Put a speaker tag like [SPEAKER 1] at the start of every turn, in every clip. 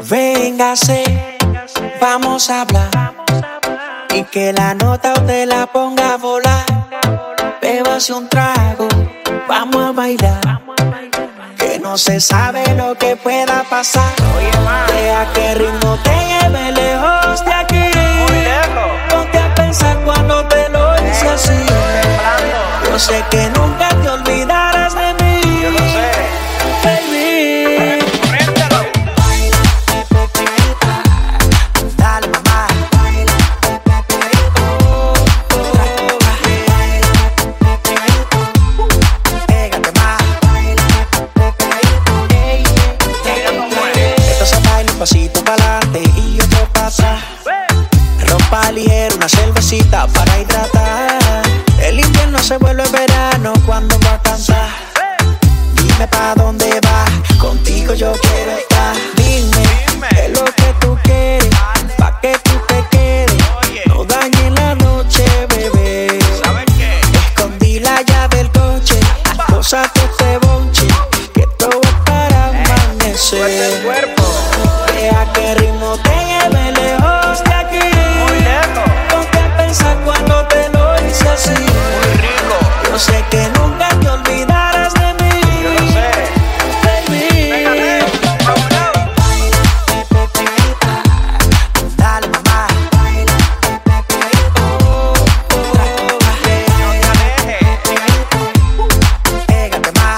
[SPEAKER 1] Véngase, vamos a hablar y que la nota usted la ponga a volar. Bébase un trago, vamos a bailar, que no se sabe lo que pueda pasar. Deja que el ritmo te lleve lejos de aquí. Ponte a pensar cuando te lo hice así. Yo sé que nunca te olvidarás de mí.
[SPEAKER 2] Yo lo sé.
[SPEAKER 1] Baby,
[SPEAKER 2] Dale, mamá. Pégate más.
[SPEAKER 1] esto se baila un pasito pa'lante y otro pa' atrás. Ropa ligera, una cervecita para hidratar. El invierno se vuelve verano cuando va a cantar. Dime pa' dónde vas, contigo yo quiero estar. Dime, qué es lo que tú quieres, pa' que tú te quedes. No dañes la noche, bebé.
[SPEAKER 2] ¿Sabes qué?
[SPEAKER 1] Escondí la llave del coche, cosa que te bonche, que todo es para
[SPEAKER 2] Suelta el
[SPEAKER 1] amanecer.
[SPEAKER 2] cuerpo.
[SPEAKER 1] Deja que el ritmo te lleve lejos de aquí.
[SPEAKER 2] Muy lejos.
[SPEAKER 1] Ponte a pensar cuando te lo hice así.
[SPEAKER 2] Muy rico.
[SPEAKER 1] Yo sé que nunca te olvidarás de mí.
[SPEAKER 2] Yo lo sé.
[SPEAKER 1] Baby.
[SPEAKER 2] Dale, mamá. Pégate más.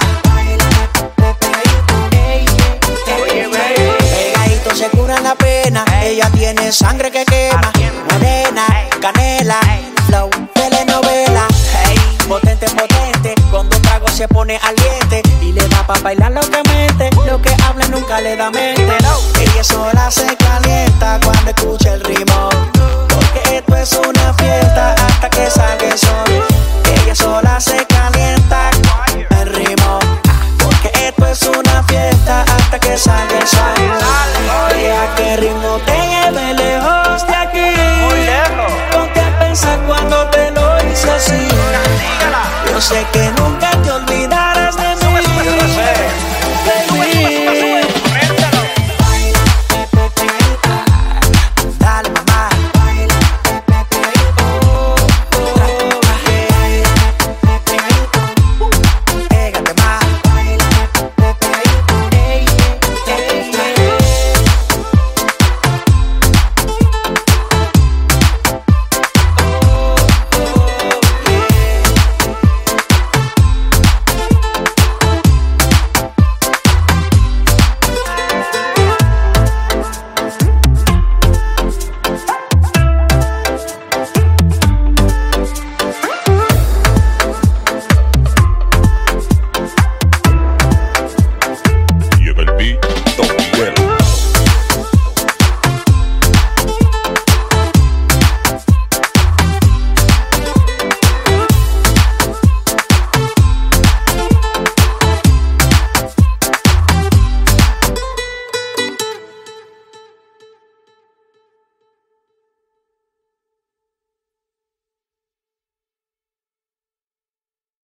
[SPEAKER 1] Oye, pegadito se cura la pena. Ella tiene sangre que quema. Morena, canela, flow, telenovela. Hey, potente, potente. Con dos tragos se pone aliente. Y le da pa' bailar lo que mete. Lo que habla nunca le da mente. Ella sola se calienta cuando escucha el ritmo. Porque esto es una fiesta hasta que salga el sol. Ella sola se